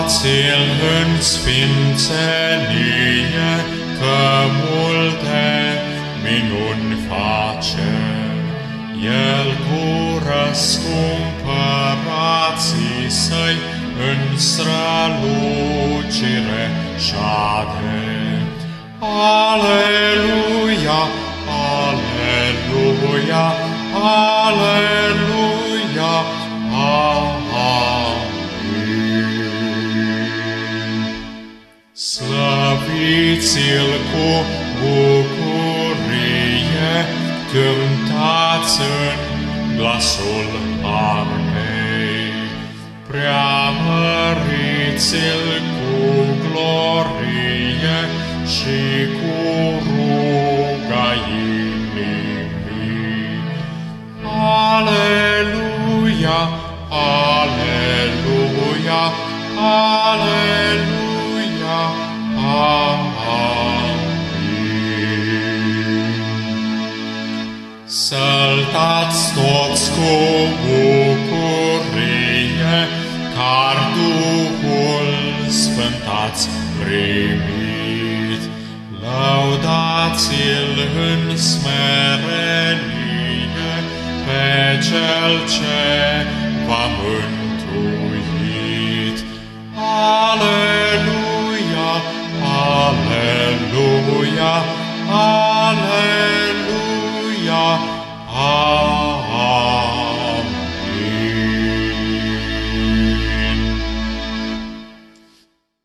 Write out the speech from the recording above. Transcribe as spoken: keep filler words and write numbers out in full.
Lăudați-l în sfințenie, că multe minuni face. El cu răscumpărații săi în strălucire șade. Aleluia, aleluia, aleluia, amin. Slăviți-l cu bucurie, cântați în glasul armei, preamăriți-l cu glorie și cu ruga inimii. Aleluia, aleluia, aleluia, amin. Săltați toți cu bucurie, car Duhul Sfânt ați primit. Lăudați-l în smerenie pe Cel ce v-a mântuit.